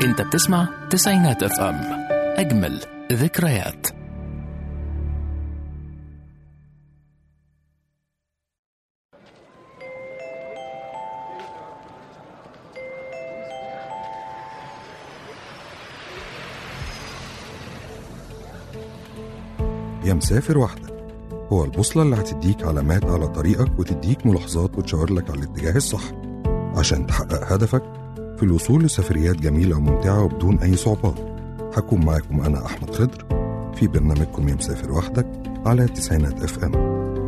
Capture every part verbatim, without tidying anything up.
انت بتسمع تسعينات اف ام، اجمل ذكريات. يا مسافر وحدك هو البوصلة اللي هتديك علامات على طريقك وتديك ملاحظات وتشاور لك على الاتجاه الصح عشان تحقق هدفك في الوصول لسفريات جميلة وممتعة وبدون أي صعوبات. هكون معاكم أنا أحمد خضر في برنامجكم يا مسافر وحدك على تسعينات اف ام.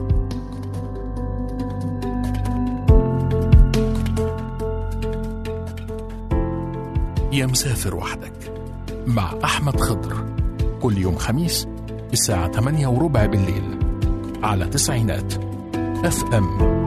يا مسافر وحدك مع أحمد خضر، كل يوم خميس الساعة ثمانية وربع بالليل على تسعينات اف ام.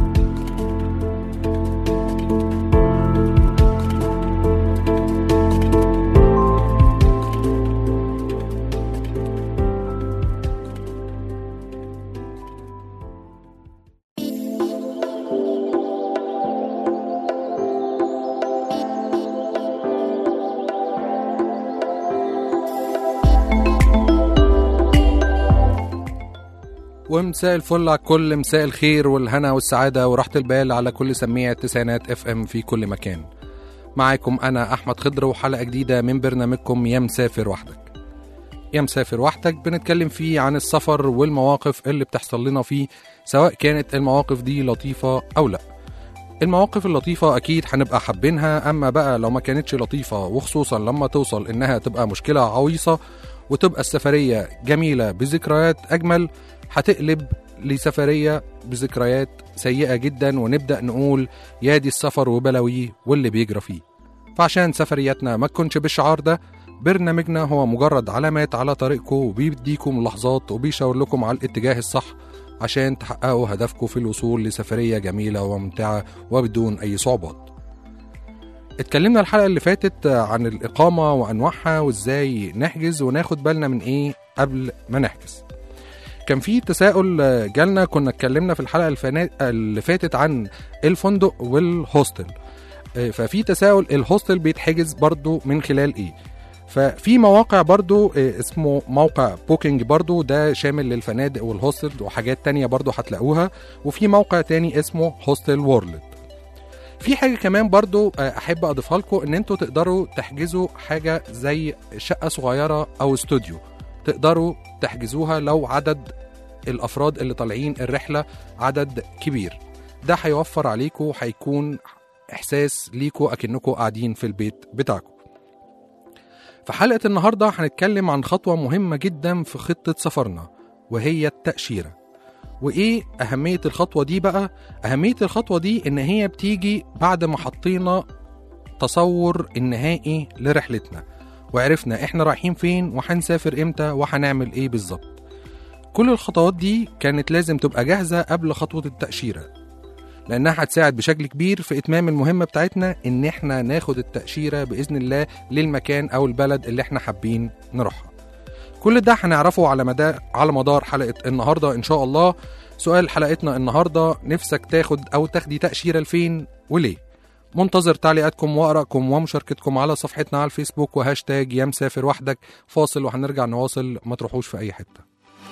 ومساء الفل على كل، مساء الخير والهنا والسعادة وراحة البال على كل سميع التسعينات اف ام في كل مكان. معاكم أنا أحمد خضر وحلقة جديدة من برنامجكم يا مسافر وحدك. يا مسافر وحدك بنتكلم فيه عن السفر والمواقف اللي بتحصل لنا فيه، سواء كانت المواقف دي لطيفة أو لا. المواقف اللطيفة أكيد هنبقى حابينها، أما بقى لو ما كانتش لطيفة وخصوصا لما توصل إنها تبقى مشكلة عويصة وتبقى السفرية جميلة بذكريات أجمل، هتقلب لسفرية بذكريات سيئة جدا ونبدأ نقول يا دي السفر وبلاويه واللي بيجرى فيه. فعشان سفرياتنا ما تكونش بالشعار ده، برنامجنا هو مجرد علامات على طريقكم وبيديكم لحظات وبيشاور لكم على الاتجاه الصح عشان تحققوا هدفكم في الوصول لسفرية جميلة وممتعة وبدون أي صعوبات. اتكلمنا الحلقة اللي فاتت عن الإقامة وأنواعها وإزاي نحجز وناخد بالنا من إيه قبل ما نحجز. كان في تساؤل جالنا، كنا اتكلمنا في الحلقة اللي فاتت عن الفندق والهوستل، ففي تساؤل الهوستل بيتحجز برضو من خلال ايه؟ ففي مواقع برضو اسمه موقع بوكينج، برضو ده شامل للفنادق والهوستل وحاجات تانية برضو هتلاقوها، وفي موقع تاني اسمه هوستل وورلد. في حاجة كمان برضو احب اضيفها لكم، ان انتوا تقدروا تحجزوا حاجة زي شقة صغيرة او استوديو، تقدروا تحجزوها لو عدد الأفراد اللي طالعين الرحلة عدد كبير. ده هيوفر عليكم وهيكون إحساس ليكم أكنكم قاعدين في البيت بتاعكم. في حلقة النهاردة هنتكلم عن خطوة مهمة جدا في خطة سفرنا، وهي التأشيرة. وإيه أهمية الخطوة دي بقى؟ أهمية الخطوة دي إن هي بتيجي بعد ما حطينا تصور النهائي لرحلتنا وعرفنا احنا رايحين فين وهنسافر امتى وهنعمل ايه بالظبط. كل الخطوات دي كانت لازم تبقى جاهزة قبل خطوة التأشيرة، لأنها هتساعد بشكل كبير في إتمام المهمة بتاعتنا، إن احنا ناخد التأشيرة بإذن الله للمكان أو البلد اللي احنا حابين نروحها. كل ده هنعرفه على مدار على مدار حلقة النهاردة إن شاء الله. سؤال حلقتنا النهاردة: نفسك تاخد أو تاخدي تأشيرة لفين وليه؟ منتظر تعليقاتكم وآرائكم ومشاركتكم على صفحتنا على الفيسبوك وهاشتاج يا مسافر وحدك. فاصل وهنرجع نواصل، ما تروحوش في أي حتة.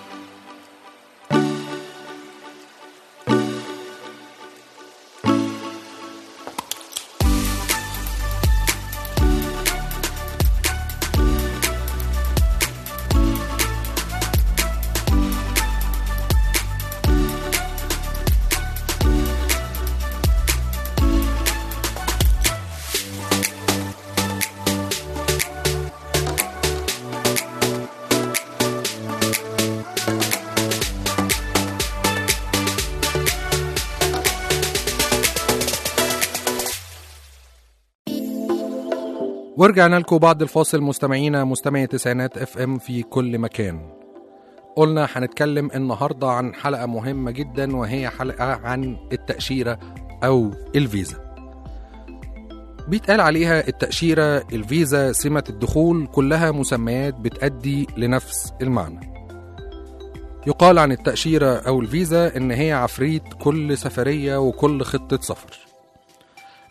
ورجعنا لكم بعد الفاصل مستمعينا مستمعي تسعينات اف ام في كل مكان. قلنا هنتكلم النهاردة عن حلقة مهمة جدا، وهي حلقة عن التأشيرة أو الفيزا. بيتقال عليها التأشيرة، الفيزا، سمة الدخول، كلها مسميات بتأدي لنفس المعنى. يقال عن التأشيرة أو الفيزا إن هي عفريت كل سفرية وكل خطة سفر.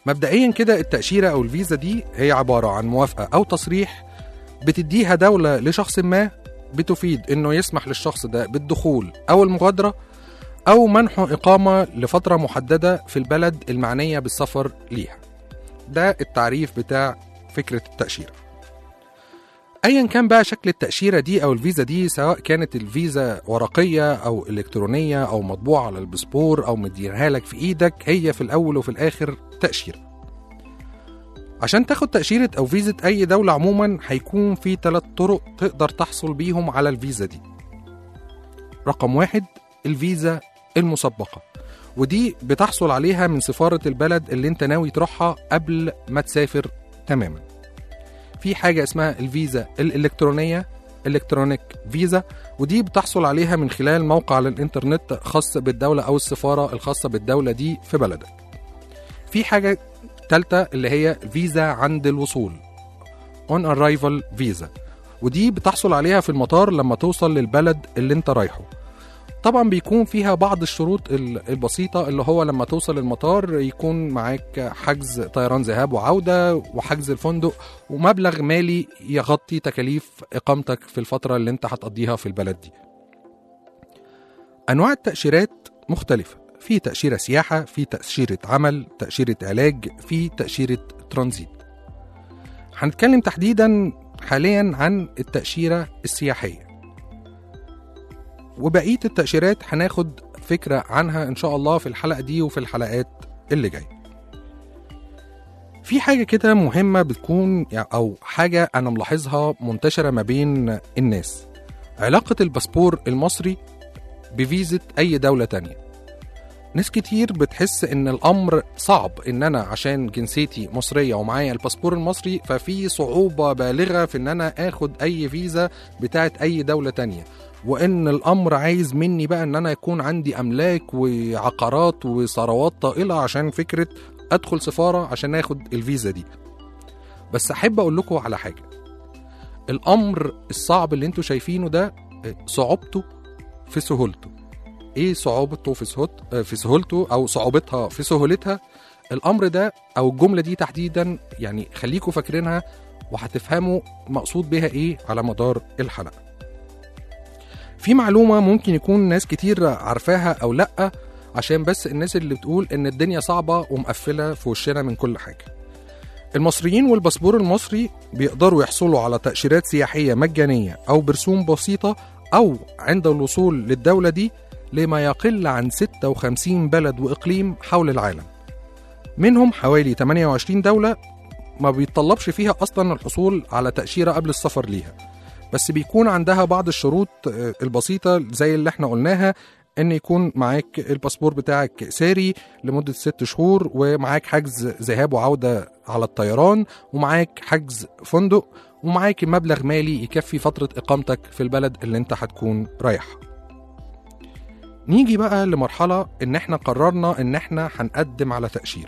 مبدئيا كده التأشيرة أو الفيزا دي هي عبارة عن موافقة أو تصريح بتديها دولة لشخص ما، بتفيد إنه يسمح للشخص ده بالدخول أو المغادرة أو منح إقامة لفترة محددة في البلد المعنية بالسفر ليها. ده التعريف بتاع فكرة التأشيرة. أيا كان بقى شكل التأشيرة دي أو الفيزا دي، سواء كانت الفيزا ورقية أو إلكترونية أو مطبوعة على الباسبور أو مدينها لك في إيدك، هي في الأول وفي الآخر تأشيرة. عشان تاخد تأشيرة أو فيزا أي دولة عموما هيكون في ثلاث طرق تقدر تحصل بيهم على الفيزا دي. رقم واحد، الفيزا المسبقة، ودي بتحصل عليها من سفارة البلد اللي انت ناوي تروحها قبل ما تسافر تماما. في حاجة اسمها الفيزا الإلكترونية، إلكترونيك فيزا، ودي بتحصل عليها من خلال موقع على الإنترنت خاص بالدولة أو السفارة الخاصة بالدولة دي في بلدك. في حاجة تالتة اللي هي فيزا عند الوصول، on arrival visa، ودي بتحصل عليها في المطار لما توصل للبلد اللي انت رايحه. طبعا بيكون فيها بعض الشروط البسيطة، اللي هو لما توصل المطار يكون معاك حجز طيران ذهاب وعودة وحجز الفندق ومبلغ مالي يغطي تكاليف إقامتك في الفترة اللي انت هتقضيها في البلد دي. أنواع التأشيرات مختلفة، في تأشيرة سياحة، في تأشيرة عمل، تأشيرة علاج، في تأشيرة ترانزيت. هنتكلم تحديدا حاليا عن التأشيرة السياحية، وبقية التأشيرات هناخد فكرة عنها إن شاء الله في الحلقة دي وفي الحلقات اللي جاية. في حاجة كده مهمة بتكون أو حاجة أنا ملاحظها منتشرة ما بين الناس، علاقة الباسبور المصري بفيزة أي دولة تانية. ناس كتير بتحس إن الأمر صعب، إن أنا عشان جنسيتي مصرية ومعايا الباسبور المصري ففي صعوبة بالغة في إن أنا آخد أي فيزا بتاعت أي دولة تانية، وإن الأمر عايز مني بقى إن أنا يكون عندي أملاك وعقارات وثروات طائلة عشان فكرة أدخل سفارة عشان آخد الفيزا دي. بس أحب أقول لكم على حاجة، الأمر الصعب اللي انتوا شايفينه ده صعوبته في سهولته. إيه صعوبته في سهولته؟ في سهولته أو صعوبتها في سهولتها؟ الأمر ده أو الجملة دي تحديدا يعني خليكوا فاكرينها وهتفهموا مقصود بها إيه على مدار الحلقة. في معلومة ممكن يكون ناس كتير عارفاها أو لأ، عشان بس الناس اللي بتقول إن الدنيا صعبة ومقفلة في وشنا من كل حاجة. المصريين والباسبور المصري بيقدروا يحصلوا على تأشيرات سياحية مجانية أو برسوم بسيطة أو عند الوصول للدولة دي لما يقل عن ستة وخمسين بلد وإقليم حول العالم، منهم حوالي ثمانية وعشرين دولة ما بيتطلبش فيها أصلا الحصول على تأشيرة قبل السفر ليها، بس بيكون عندها بعض الشروط البسيطة زي اللي احنا قلناها، ان يكون معاك الباسبور بتاعك ساري لمدة ست شهور، ومعاك حجز ذهاب وعودة على الطيران، ومعاك حجز فندق، ومعاك مبلغ مالي يكفي فترة إقامتك في البلد اللي انت هتكون رايحها. نيجي بقى لمرحلة ان احنا قررنا ان احنا هنقدم على تأشيرة.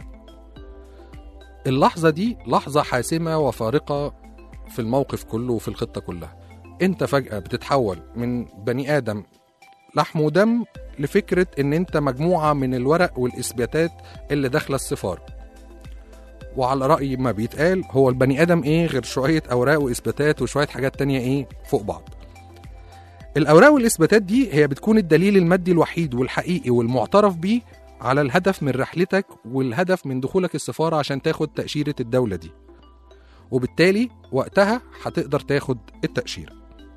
اللحظة دي لحظة حاسمة وفارقة في الموقف كله وفي الخطة كلها. انت فجأة بتتحول من بني آدم لحم ودم لفكرة ان انت مجموعة من الورق والإثباتات اللي داخلة السفارة. وعلى رأي ما بيتقال، هو البني آدم ايه غير شوية أوراق وإثباتات وشوية حاجات تانية ايه فوق بعض. الأوراق والإثباتات دي هي بتكون الدليل المادي الوحيد والحقيقي والمعترف بيه على الهدف من رحلتك والهدف من دخولك السفارة عشان تاخد تأشيرة الدولة دي، وبالتالي وقتها هتقدر تاخد التأشيرة.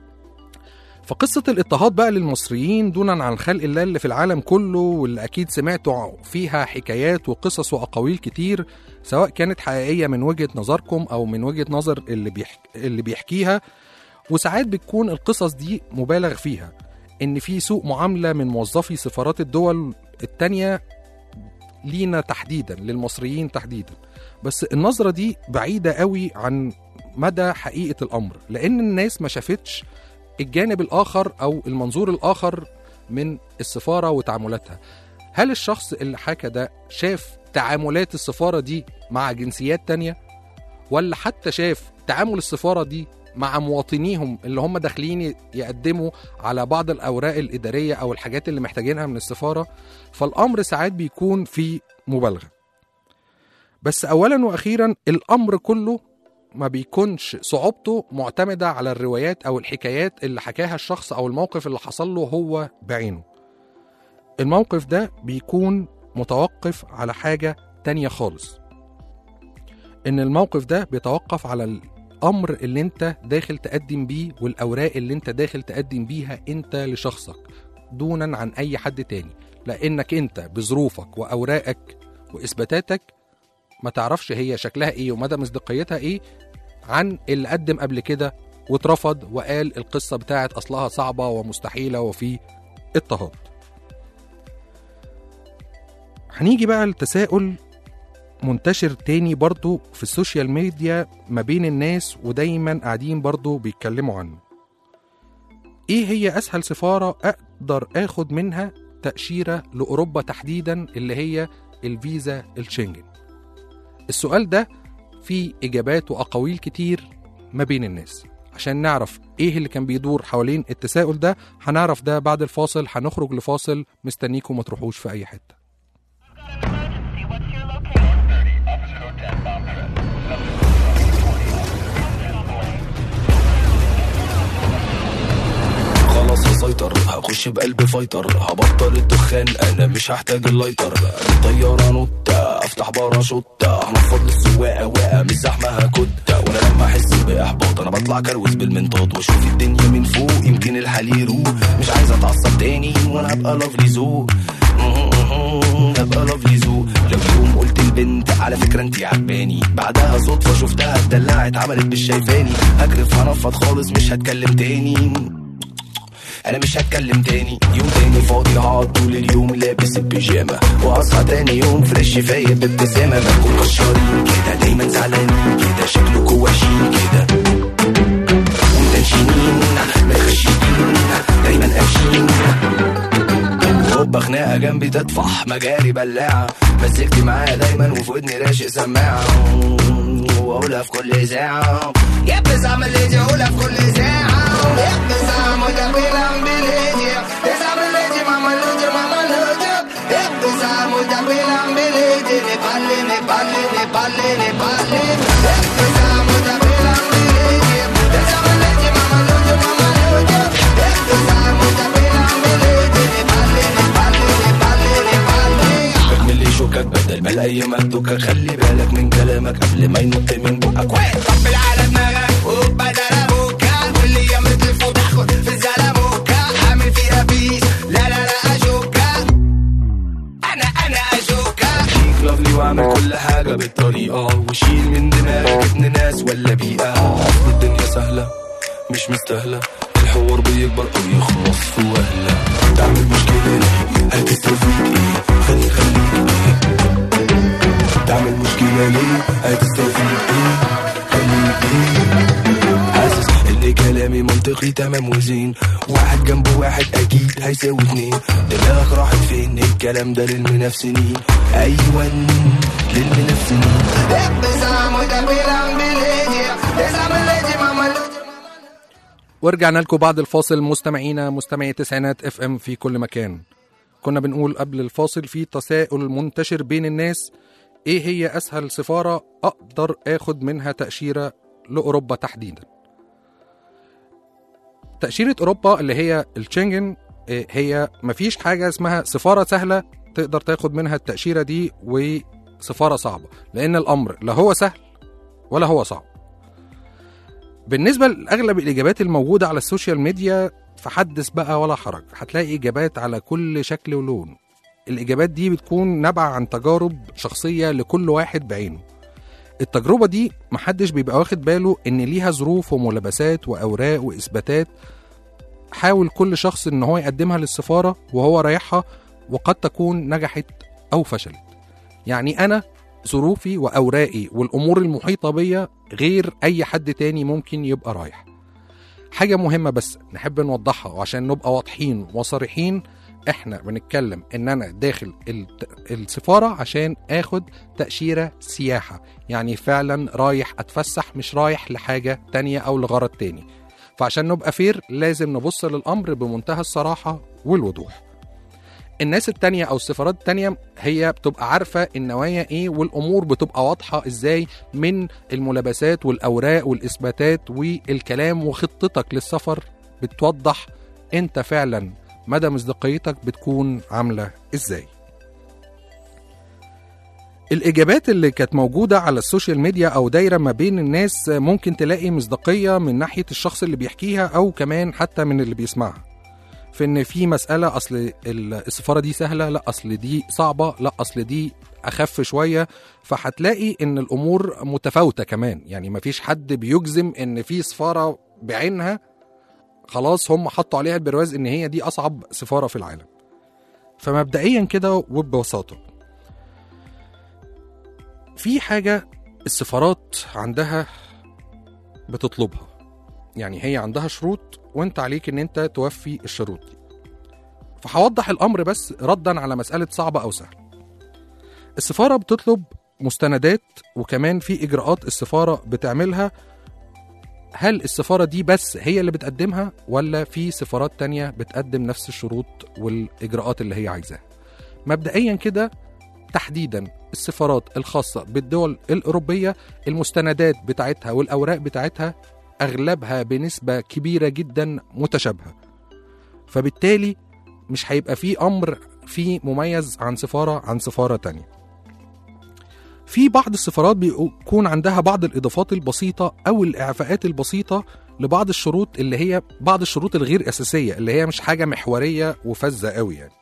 فقصة الاضطهاد بقى للمصريين دونا عن خلق الله اللي في العالم كله، واللي أكيد سمعتوا فيها حكايات وقصص وأقاويل كتير، سواء كانت حقيقية من وجهة نظركم أو من وجهة نظر اللي, بيحك... اللي بيحكيها. وساعات بتكون القصص دي مبالغ فيها، إن في سوء معاملة من موظفي سفارات الدول التانية لينا تحديدا، للمصريين تحديدا. بس النظرة دي بعيدة قوي عن مدى حقيقة الأمر، لأن الناس ما شافتش الجانب الآخر أو المنظور الآخر من السفارة وتعاملاتها. هل الشخص اللي حكى ده شاف تعاملات السفارة دي مع جنسيات تانية، ولا حتى شاف تعامل السفارة دي مع مواطنيهم اللي هم داخلين يقدموا على بعض الأوراق الإدارية أو الحاجات اللي محتاجينها من السفارة؟ فالأمر ساعات بيكون في مبالغة. بس أولا وأخيرا الأمر كله ما بيكونش صعوبته معتمدة على الروايات أو الحكايات اللي حكاها الشخص أو الموقف اللي حصل له هو بعينه. الموقف ده بيكون متوقف على حاجة تانية خالص، إن الموقف ده بيتوقف على الأمر اللي انت داخل تقدم بيه والأوراق اللي انت داخل تقدم بيها انت لشخصك دونا عن أي حد تاني، لأنك انت بظروفك وأوراقك وإثباتاتك ما تعرفش هي شكلها ايه ومدى مصداقيتها ايه عن اللي قدم قبل كده واترفض وقال القصة بتاعت أصلها صعبة ومستحيلة وفي اضطهاد. هنيجي بقى لتساؤل منتشر تاني برضو في السوشيال ميديا ما بين الناس ودايما قاعدين برضو بيتكلموا عنه. ايه هي أسهل سفارة أقدر أخد منها تأشيرة لأوروبا تحديدا اللي هي الفيزا الشنجن؟ السؤال ده فيه إجابات وأقاويل كتير ما بين الناس. عشان نعرف إيه اللي كان بيدور حوالين التساؤل ده هنعرف ده بعد الفاصل. هنخرج لفاصل، مستنيكم ما تروحوش في أي حتة. خلاص هسيطر، هخش بقلب فايتر، هبطل الدخان انا مش هحتاج اللايتر. الطيارة نوتة افتح باراشوتة، هنفض السواقة واقع مش زحمة هكتة. وانا لما احس باحباط انا بطلع كروز بالمنطاد واشوف الدنيا من فوق يمكن الحال يروق. مش عايز اتعصب تاني وانا هبقى لافلي زو، هبقى لافلي زو. لو يوم قلت البنت على فكرة انتي عجباني، بعدها صدفة شفتها اتدلعت عملت مش شايفاني، هكرف هنفض خالص مش هتكلم تاني، انا مش هتكلم تاني. يوم تاني فاضي هقعد طول اليوم لابس البيجامه، واصحى تاني يوم فريش فايق بابتسامه. بكون كشارين كده دايما زعلانين كده، شكلكوا وحشين كده ومتنشنين متخشيين دايما قافشين. هوبا خناقه جنبي تطفح مجاري بلاعه، مسكتي معايا دايما وفي ودني راشق سماعه، واقولها في كل ساعه يا بزعم اللي يجي اقولها في كل ساعه. يا بزعم وده بيلعب بالهدي، بزعم اللي يجي ماما اللي ماما اللي يا بزعم وده بيلعب بالهدي. نبالي نبالي نبالي نبالي يا بزعم وده بيلعب بالهدي، بزعم اللي يجي ماما اللي ماما اللي يا بزعم وده بيلعب بالهدي. نبالي نبالي نبالي نبالي اكمل لي شوكك بدل ما الايام ادوكك. خلي بالك من كلامك قبل ما ينط من بقك. وين طبل على دماغك وبدل ابوكا كل يوم تلف وتاخد في الزلموكا. عامل فيها بيس لا لا لا اشوكا، انا انا اشوكا. شيك لافلي واعمل كل حاجه بالطريقه، وشيل من دماغك ابن ناس ولا بيئه. اصل الدنيا سهله مش مستاهله، الحوار بيكبر او يخلص في وهله. تعمل مشكله ليه هتستفيد ايه؟ خلي خليك ايه تعمل مشكله ليه هتستفيد ايه؟ خليك ايه؟ حاسس ان كلامي منطقي تمام وزين، واحد جنب واحد اكيد هيساوي اتنين. دماغك راحت فين؟ الكلام ده للمنافسين، ايوه للمنافسين. ابزعم وده بيلعب بالهدي، ابزعم اللي ماما. ورجعنا لكم بعد الفاصل مستمعينا مستمعي تسعينات اف ام في كل مكان. كنا بنقول قبل الفاصل في تساؤل منتشر بين الناس، ايه هي اسهل سفارة اقدر اخد منها تأشيرة لاوروبا تحديدا؟ تأشيرة اوروبا اللي هي الشنجن، هي مفيش حاجة اسمها سفارة سهلة تقدر تاخد منها التأشيرة دي وسفارة صعبة، لان الامر لا هو سهل ولا هو صعب. بالنسبة لأغلب الإجابات الموجودة على السوشيال ميديا فحدث بقى ولا حرج، هتلاقي إجابات على كل شكل ولون. الإجابات دي بتكون نابعة عن تجارب شخصية لكل واحد بعينه. التجربة دي محدش بيبقى واخد باله إن ليها ظروف وملابسات وأوراق وإثباتات حاول كل شخص إن هو يقدمها للسفارة وهو رايحها، وقد تكون نجحت أو فشلت. يعني أنا ظروفي وأوراقي والأمور المحيطة بيا غير أي حد تاني ممكن يبقى رايح. حاجة مهمة بس نحب نوضحها وعشان نبقى واضحين وصريحين، احنا بنتكلم ان انا داخل السفارة عشان اخد تأشيرة سياحة، يعني فعلا رايح اتفسح مش رايح لحاجة تانية او لغرض تاني. فعشان نبقى فير لازم نبص للأمر بمنتهى الصراحة والوضوح. الناس التانية او السفارات التانية هي بتبقى عارفة النوايا ايه، والامور بتبقى واضحة ازاي من الملابسات والاوراق والاثباتات والكلام، وخطتك للسفر بتوضح انت فعلا مدى مصداقيتك بتكون عاملة ازاي. الإجابات اللي كانت موجودة على السوشيال ميديا أو دايرة ما بين الناس ممكن تلاقي مصداقية من ناحية الشخص اللي بيحكيها أو كمان حتى من اللي بيسمعها، في إن في مسألة أصل السفارة دي سهلة، لا أصل دي صعبة، لا أصل دي أخف شوية. فهتلاقي إن الأمور متفاوتة كمان، يعني مفيش حد بيجزم إن في سفارة بعينها خلاص هم حطوا عليها البرواز إن هي دي أصعب سفارة في العالم. فمبدئيا كده وببساطة، في حاجة السفارات عندها بتطلبها، يعني هي عندها شروط وانت عليك ان انت توفي الشروط دي. فهوضح الامر بس ردا على مسألة صعبة او سهل. السفارة بتطلب مستندات، وكمان في اجراءات السفارة بتعملها. هل السفارة دي بس هي اللي بتقدمها، ولا في سفارات تانية بتقدم نفس الشروط والاجراءات اللي هي عايزاها؟ مبدئيا كده تحديدا السفارات الخاصة بالدول الأوروبية، المستندات بتاعتها والأوراق بتاعتها أغلبها بنسبة كبيرة جدا متشابهة، فبالتالي مش هيبقى فيه أمر فيه مميز عن سفارة عن سفارة تانية. في بعض السفارات بيكون عندها بعض الإضافات البسيطة أو الإعفاءات البسيطة لبعض الشروط، اللي هي بعض الشروط الغير أساسية، اللي هي مش حاجة محورية وفزة قوي يعني.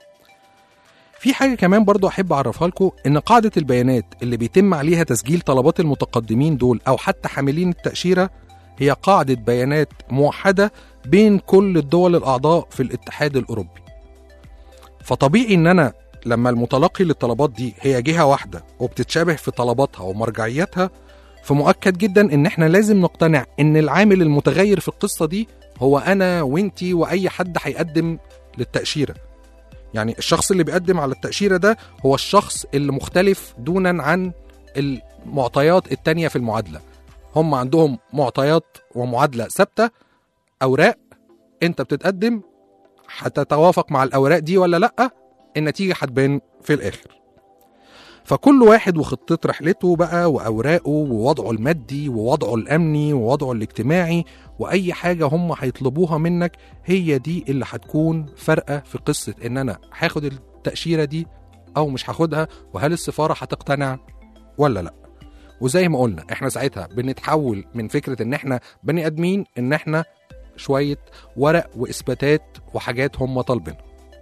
في حاجة كمان برضو أحب أعرفها لكم، إن قاعدة البيانات اللي بيتم عليها تسجيل طلبات المتقدمين دول أو حتى حاملين التأشيرة هي قاعدة بيانات موحدة بين كل الدول الأعضاء في الاتحاد الأوروبي. فطبيعي إن أنا لما المتلقي للطلبات دي هي جهة واحدة وبتتشابه في طلباتها ومرجعياتها، فمؤكد جدا إن إحنا لازم نقتنع إن العامل المتغير في القصة دي هو أنا وإنتي وأي حد هيقدم للتأشيرة. يعني الشخص اللي بيقدم على التأشيرة ده هو الشخص اللي مختلف دونا عن المعطيات التانية في المعادلة. هم عندهم معطيات ومعادلة ثابتة، أوراق أنت بتتقدم هتتوافق مع الأوراق دي ولا لأ، النتيجة هتبان في الآخر. فكل واحد وخطة رحلته بقى وأوراقه ووضعه المادي ووضعه الأمني ووضعه الاجتماعي، وأي حاجة هم هيطلبوها منك هي دي اللي هتكون فرقة في قصة إن أنا هاخد التأشيرة دي أو مش هاخدها، وهل السفارة هتقتنع ولا لأ. وزي ما قلنا احنا ساعتها بنتحول من فكرة إن احنا بني أدمين إن احنا شوية ورق وإثباتات وحاجات هم طالبينها.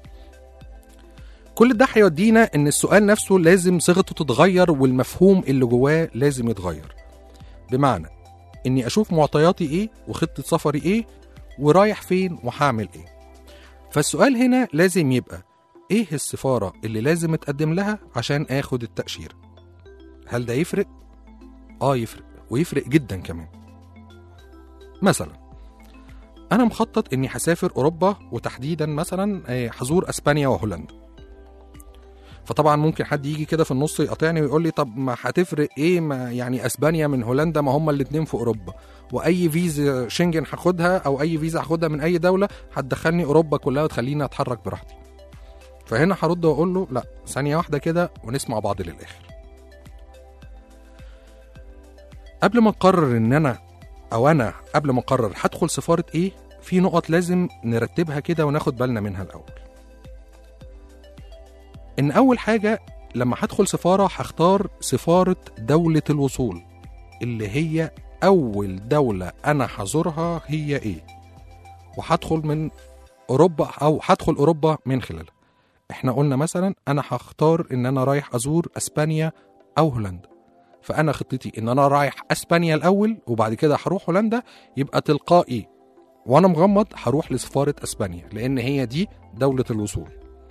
كل ده هيودينا ان السؤال نفسه لازم صيغته تتغير، والمفهوم اللي جواه لازم يتغير. بمعنى اني اشوف معطياتي ايه وخطة سفري ايه ورايح فين وهعمل ايه. فالسؤال هنا لازم يبقى ايه السفارة اللي لازم اتقدم لها عشان اخد التأشيرة؟ هل ده يفرق؟ اه يفرق، ويفرق جدا كمان. مثلا انا مخطط اني هسافر اوروبا، وتحديدا مثلا هزور اسبانيا وهولندا. فطبعا ممكن حد يجي كده في النص يقاطعني ويقول لي طب ما هتفرق ايه، ما يعني اسبانيا من هولندا ما هما الاتنين في اوروبا، واي فيزا شنجن هاخدها او اي فيزا هاخدها من اي دوله هتدخلني اوروبا كلها وتخليني اتحرك براحتي. فهنا هرد واقول له لا، ثانيه واحده كده ونسمع بعض للاخر. قبل ما نقرر ان انا او انا قبل ما اقرر هدخل سفاره ايه، في نقط لازم نرتبها كده وناخد بالنا منها الاول. إن أول حاجة لما هدخل سفارة هختار سفارة دولة الوصول، اللي هي أول دولة أنا هزورها هي إيه، وهدخل من أوروبا أو هدخل أوروبا من خلالها. إحنا قلنا مثلا أنا هختار إن أنا رايح أزور أسبانيا أو هولندا، فأنا خطتي إن أنا رايح أسبانيا الأول وبعد كده هروح هولندا، يبقى تلقائي وأنا مغمض هروح لسفارة أسبانيا لأن هي دي دولة الوصول.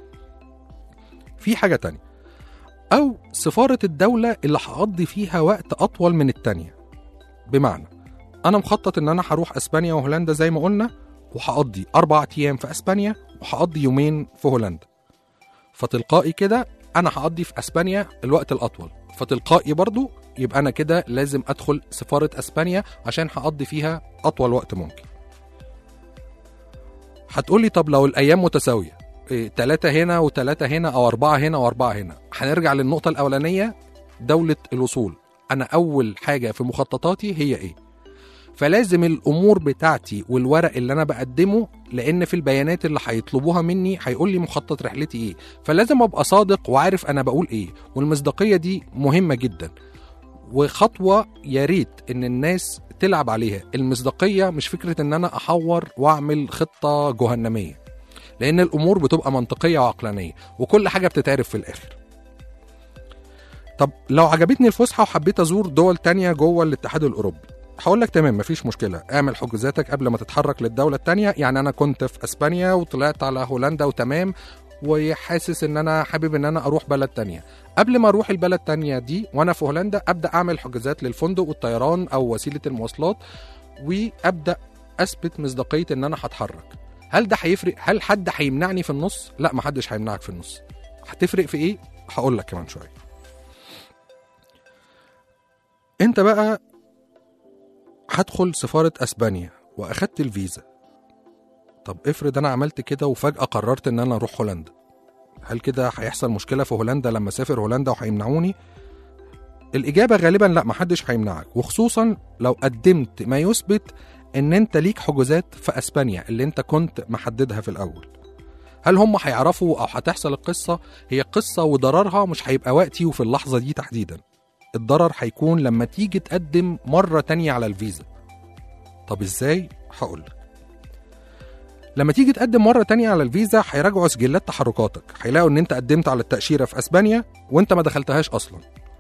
في حاجة تانية، أو سفارة الدولة اللي هقضي فيها وقت أطول من التانية. بمعنى أنا مخطط إن أنا هروح أسبانيا وهولندا زي ما قلنا، وهقضي أربع أيام في أسبانيا وهقضي يومين في هولندا، فتلقائي كده أنا هقضي في أسبانيا الوقت الأطول، فتلقائي برضو يبقى أنا كده لازم أدخل سفارة أسبانيا عشان هقضي فيها أطول وقت ممكن. هتقولي طب لو الأيام متساوية، ثلاثة هنا وثلاثة هنا أو أربعة هنا وأربعة هنا. هنرجع للنقطة الأولانية، دولة الوصول. أنا أول حاجة في مخططاتي هي إيه؟ فلازم الأمور بتاعتي والورق اللي أنا بقدمه، لأن في البيانات اللي هيطلبوها مني هيقول لي مخطط رحلتي إيه، فلازم أبقى صادق وعارف أنا بقول إيه، والمصداقية دي مهمة جدا. وخطوة يا ريت إن الناس تلعب عليها، المصداقية مش فكرة إن أنا أحور وأعمل خطة جهنمية، لأن الأمور بتبقى منطقية وعقلانية وكل حاجة بتتعرف في الآخر. طب لو عجبتني الفسحة وحبيت أزور دول تانية جوه الاتحاد الأوروبي، هقول لك تمام مفيش مشكلة، اعمل حجوزاتك قبل ما تتحرك للدولة التانية. يعني أنا كنت في أسبانيا وطلعت على هولندا وتمام، وحاسس إن أنا حابب إن أنا أروح بلد تانية. قبل ما أروح البلد التانية دي وأنا في هولندا أبدأ أعمل حجوزات للفندق والطيران أو وسيلة المواصلات، وأبدأ أثبت مصداقية إن أنا هتحرك. هل ده هيفرق؟ هل حد هيمنعني في النص؟ لا، محدش هيمنعك في النص. هتفرق في إيه؟ هقول لك كمان شوية. أنت بقى هدخل سفارة أسبانيا وأخدت الفيزا. طب افرض أنا عملت كده وفجأة قررت إن أنا أروح هولندا، هل كده هيحصل مشكلة في هولندا لما أسافر هولندا وهيمنعوني؟ الإجابة غالبا لا، محدش هيمنعك، وخصوصا لو قدمت ما يثبت إن أنت ليك حجوزات في أسبانيا اللي أنت كنت محددها في الأول. هل هم هيعرفوا أو هتحصل القصة؟ هي قصة وضررها مش هيبقى وقتي وفي اللحظة دي تحديدا. الضرر هيكون لما تيجي تقدم مرة تانية على الفيزا. طب ازاي؟ هقولك. لما تيجي تقدم مرة تانية على الفيزا هيراجعوا سجلات تحركاتك، هيلاقوا ان انت قدمت على التأشيرة في اسبانيا وانت ما دخلتهاش اصلا،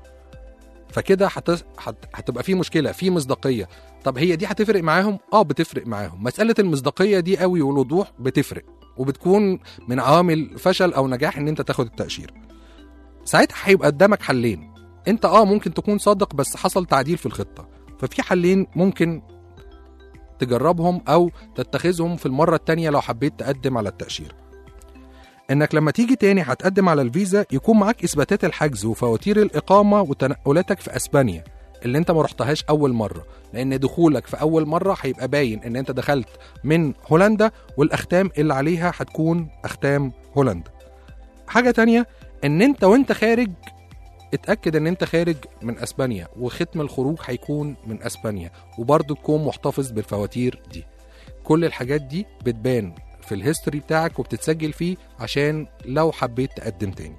فكده هت... هت... هتبقى في مشكلة في مصداقية. طب هي دي هتفرق معاهم؟ اه بتفرق معاهم. مسألة المصداقية دي قوي والوضوح بتفرق، وبتكون من عوامل فشل او نجاح ان انت تاخد التأشيرة. ساعتها هيبقى قدامك حلين، انت اه ممكن تكون صادق بس حصل تعديل في الخطة، ففي حلين ممكن تجربهم او تتخذهم في المرة التانية لو حبيت تقدم على التأشيرة. انك لما تيجي تاني هتقدم على الفيزا يكون معاك اثباتات الحجز وفواتير الاقامة وتنقلاتك في اسبانيا اللي انت ما رحتهاش اول مرة، لان دخولك في اول مرة هيبقى باين ان انت دخلت من هولندا والاختام اللي عليها هتكون اختام هولندا. حاجة تانية ان انت وانت خارج اتأكد ان انت خارج من اسبانيا وختم الخروج هيكون من اسبانيا، وبرضه تكون محتفظ بالفواتير دي. كل الحاجات دي بتبان في الهيستوري بتاعك وبتتسجل فيه عشان لو حبيت تقدم تاني.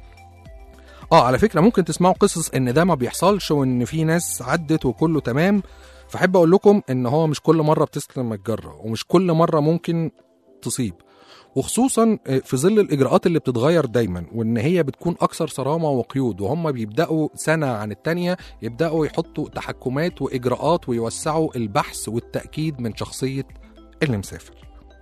اه على فكرة ممكن تسمعوا قصص ان ده ما بيحصلش وان في ناس عدت وكله تمام، فحب اقول لكم ان هو مش كل مرة بتسلم الجرة ومش كل مرة ممكن تصيب، وخصوصا في ظل الإجراءات اللي بتتغير دايما وإن هي بتكون أكثر صرامة وقيود، وهم بيبدأوا سنة عن التانية يبدأوا يحطوا تحكمات وإجراءات ويوسعوا البحث والتأكيد من شخصية اللي مسافر.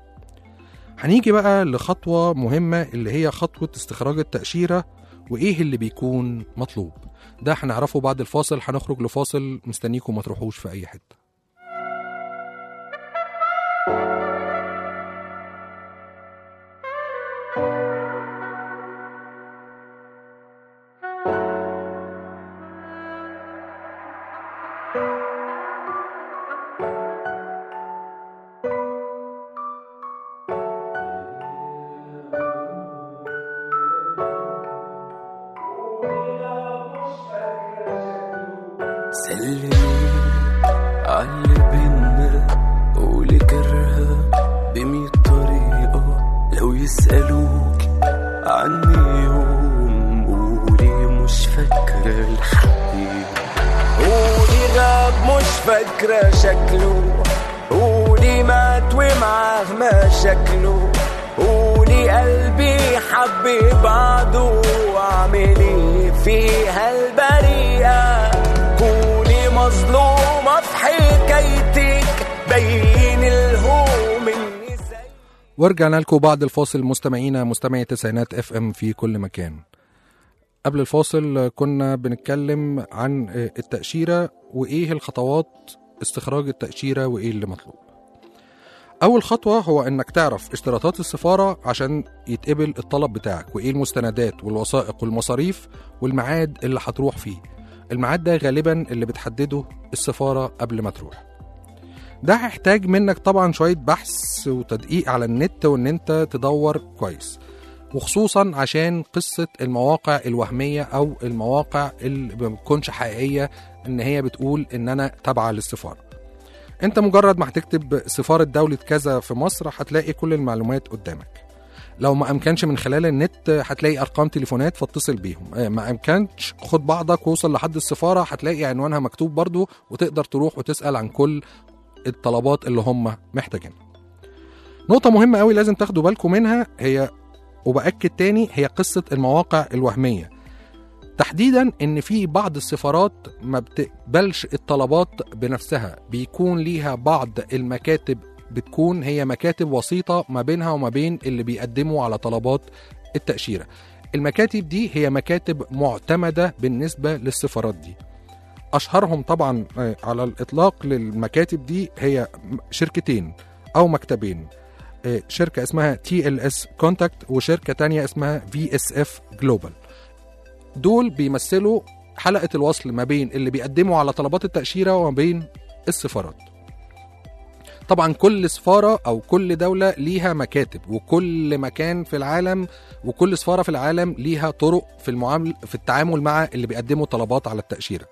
هنيجي بقى لخطوة مهمة اللي هي خطوة استخراج التأشيرة وإيه اللي بيكون مطلوب. ده هنعرفه بعد الفاصل. هنخرج لفاصل، مستنيكم ما تروحوش في أي حتة. سلمي عاللي بينا قولي كرها بمية طريقة، لو يسألوك عني يوم قولي مش فاكرة الحقيقة، قولي غاب مش فاكرة شكله، قولي مات ومعاه مشاكله، قولي قلبي حب بعده واعملي فيها البريئة، مظلومة في حكايتك بين الهوم النساء. ورجعنا لكم بعد الفاصل مستمعينا مستمعي تسعينات اف ام في كل مكان. قبل الفاصل كنا بنتكلم عن التأشيرة وايه الخطوات استخراج التأشيرة وايه اللي مطلوب. اول خطوة هو انك تعرف اشتراطات السفارة عشان يتقبل الطلب بتاعك، وايه المستندات والوثائق والمصاريف والميعاد اللي هتروح فيه. الميعاد ده غالبا اللي بتحدده السفارة قبل ما تروح. ده هيحتاج منك طبعا شوية بحث وتدقيق على النت وان انت تدور كويس. وخصوصا عشان قصة المواقع الوهمية أو المواقع اللي ما بتكونش حقيقية إن هي بتقول إن أنا تابعة للسفارة. أنت مجرد ما هتكتب سفارة دولة كذا في مصر هتلاقي كل المعلومات قدامك. لو ما أمكنش من خلال النت هتلاقي أرقام تليفونات فاتصل بيهم، ما أمكنش خد بعضك ووصل لحد السفارة هتلاقي عنوانها مكتوب برضو، وتقدر تروح وتسأل عن كل الطلبات اللي هم محتاجين. نقطة مهمة قوي لازم تاخدوا بالكم منها هي، وبأكد تاني، هي قصة المواقع الوهمية، تحديدا ان في بعض السفارات ما بتقبلش الطلبات بنفسها، بيكون ليها بعض المكاتب بتكون هي مكاتب وسيطة ما بينها وما بين اللي بيقدموا على طلبات التأشيرة. المكاتب دي هي مكاتب معتمدة بالنسبة للسفارات دي. أشهرهم طبعا على الإطلاق للمكاتب دي هي شركتين أو مكتبين، شركة اسمها تي إل إس Contact وشركة تانية اسمها في إس إف Global. دول بيمثلوا حلقة الوصل ما بين اللي بيقدموا على طلبات التأشيرة وما بين السفارات. طبعا كل سفارة أو كل دولة ليها مكاتب، وكل مكان في العالم وكل سفارة في العالم ليها طرق في المعامل في التعامل مع اللي بيقدموا طلبات على التأشيرة.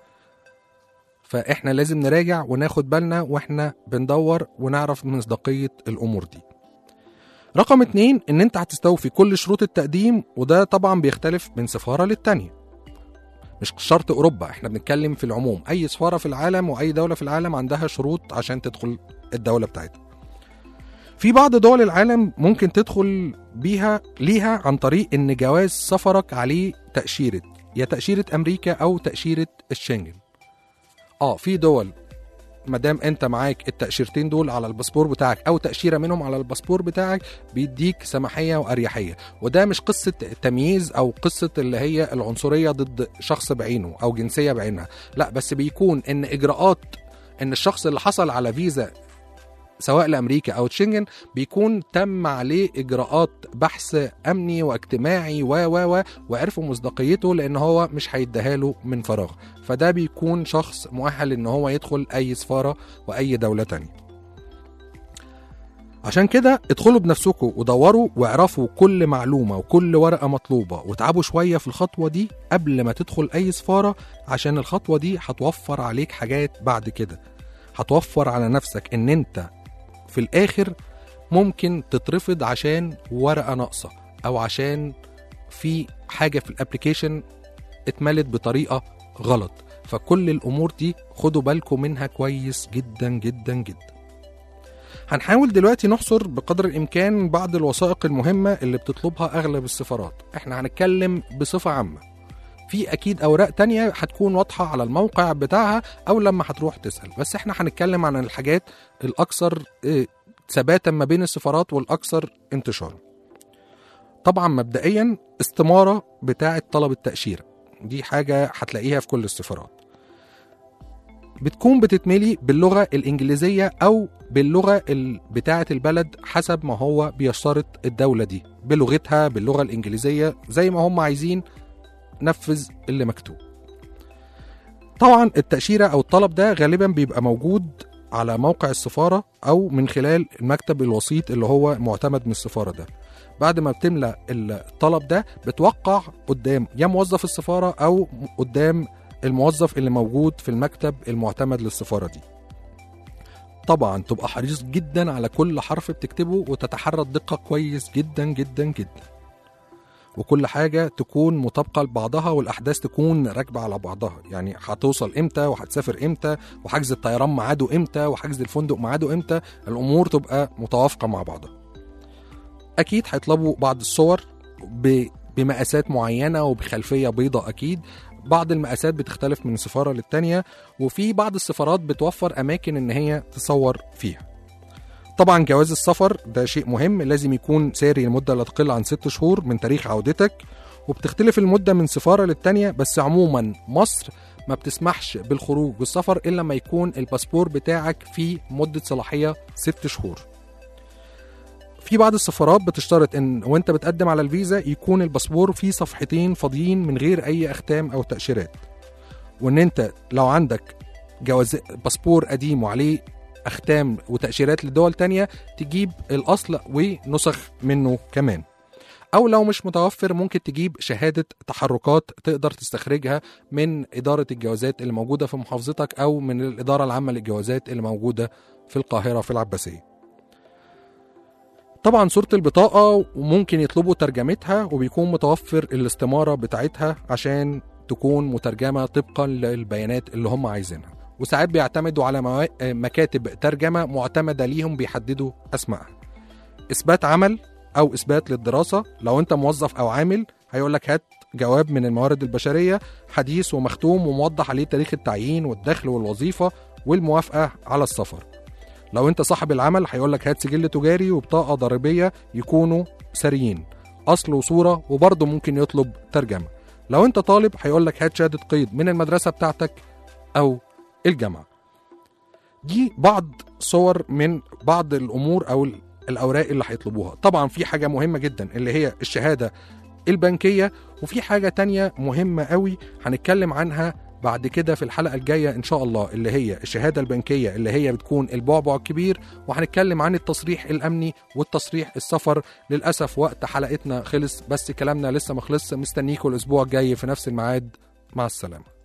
فإحنا لازم نراجع وناخد بالنا وإحنا بندور ونعرف مصداقية الأمور دي. رقم اتنين، ان انت هتستوفي كل شروط التقديم، وده طبعا بيختلف من سفارة للتانية، مش شرط اوروبا، احنا بنتكلم في العموم. اي سفارة في العالم واي دولة في العالم عندها شروط عشان تدخل الدولة بتاعتها. في بعض دول العالم ممكن تدخل بيها ليها عن طريق ان جواز سفرك عليه تأشيرة، يا تأشيرة امريكا او تأشيرة الشنجن. اه في دول مادام انت معاك التأشيرتين دول على الباسبور بتاعك او تأشيرة منهم على الباسبور بتاعك بيديك سماحية وأريحية. وده مش قصة تمييز او قصة اللي هي العنصرية ضد شخص بعينه او جنسية بعينها، لا، بس بيكون ان اجراءات ان الشخص اللي حصل على فيزا سواء لأمريكا أو تشنجن بيكون تم عليه إجراءات بحث أمني واجتماعي و و و وعرفوا مصداقيته، لأن هو مش هيديها له من فراغ. فده بيكون شخص مؤهل إن هو يدخل أي سفارة وأي دولة تانية. عشان كده ادخلوا بنفسكم ودوروا واعرفوا كل معلومة وكل ورقة مطلوبة، وتعبوا شوية في الخطوة دي قبل ما تدخل أي سفارة، عشان الخطوة دي هتوفر عليك حاجات بعد كده. هتوفر على نفسك إن أنت في الآخر ممكن تترفض عشان ورقة ناقصة أو عشان في حاجة في الابليكيشن اتملت بطريقة غلط. فكل الأمور دي خدوا بالكم منها كويس جدا جدا جدا. هنحاول دلوقتي نحصر بقدر الإمكان بعض الوثائق المهمة اللي بتطلبها أغلب السفارات. احنا هنتكلم بصفة عامة، في أكيد أوراق تانية هتكون واضحة على الموقع بتاعها أو لما هتروح تسأل، بس احنا هنتكلم عن الحاجات الأكثر ثباتا ما بين السفارات والأكثر انتشارا. طبعا مبدئيا استمارة بتاعة طلب التأشيرة، دي حاجة هتلاقيها في كل السفارات، بتكون بتتملي باللغة الإنجليزية أو باللغة بتاعة البلد حسب ما هو بيشترط الدولة دي، بلغتها باللغة الإنجليزية زي ما هم عايزين، نفذ اللي مكتوب. طبعا التأشيرة أو الطلب ده غالبا بيبقى موجود على موقع السفارة أو من خلال المكتب الوسيط اللي هو معتمد من السفارة ده. بعد ما بتملى الطلب ده بتوقع قدام يا موظف السفارة أو قدام الموظف اللي موجود في المكتب المعتمد للسفارة دي. طبعا تبقى حريص جدا على كل حرف بتكتبه وتتحرى الدقة كويس جدا جدا جدا، وكل حاجة تكون مطابقة لبعضها والأحداث تكون راكبة على بعضها. يعني هتوصل إمتى وهتسافر إمتى وحجز الطيران ميعاده إمتى وحجز الفندق ميعاده إمتى، الأمور تبقى متوافقة مع بعضها. أكيد هيطلبوا بعض الصور بمقاسات معينة وبخلفية بيضة، أكيد بعض المقاسات بتختلف من سفارة للتانية، وفي بعض السفارات بتوفر أماكن إن هي تصور فيها. طبعا جواز السفر ده شيء مهم، لازم يكون ساري لمدة لا تقل عن ست شهور من تاريخ عودتك، وبتختلف المدة من سفارة للتانية، بس عموما مصر ما بتسمحش بالخروج والسفر إلا ما يكون الباسبور بتاعك فيه مدة صلاحية ست شهور. في بعض السفارات بتشترط ان وانت بتقدم على الفيزا يكون الباسبور فيه صفحتين فاضيين من غير اي اختام او تأشيرات، وان انت لو عندك جواز باسبور قديم وعليه اختام وتأشيرات لدول تانية تجيب الاصل ونسخ منه كمان. أو لو مش متوفر ممكن تجيب شهادة تحركات تقدر تستخرجها من إدارة الجوازات اللي موجودة في محافظتك أو من الإدارة العامة للجوازات اللي موجودة في القاهرة في العباسية. طبعا صورة البطاقة وممكن يطلبوا ترجمتها، وبيكون متوفر الاستمارة بتاعتها عشان تكون مترجمة طبقا للبيانات اللي هم عايزينها. وساعات بيعتمدوا على موا... مكاتب ترجمة معتمدة ليهم بيحددوا أسمائها. إثبات عمل أو إثبات للدراسة، لو أنت موظف أو عامل هيقولك هات جواب من الموارد البشرية حديث ومختوم وموضح عليه تاريخ التعيين والدخل والوظيفة والموافقة على السفر. لو أنت صاحب العمل هيقولك هات سجل تجاري وبطاقة ضريبية يكونوا ساريين، أصل وصورة، وبرضه ممكن يطلب ترجمة. لو أنت طالب هيقولك هات شهادة قيد من المدرسة بتاعتك أو الجامعة. دي بعض صور من بعض الأمور أو الأوراق اللي هيطلبوها. طبعا في حاجة مهمة جدا اللي هي الشهادة البنكية، وفي حاجة تانية مهمة قوي هنتكلم عنها بعد كده في الحلقة الجاية إن شاء الله، اللي هي الشهادة البنكية اللي هي بتكون البعبع الكبير، وهنتكلم عن التصريح الأمني والتصريح السفر. للأسف وقت حلقتنا خلص، بس كلامنا لسه مخلص. مستنيكم الأسبوع الجاي في نفس الميعاد. مع السلامة.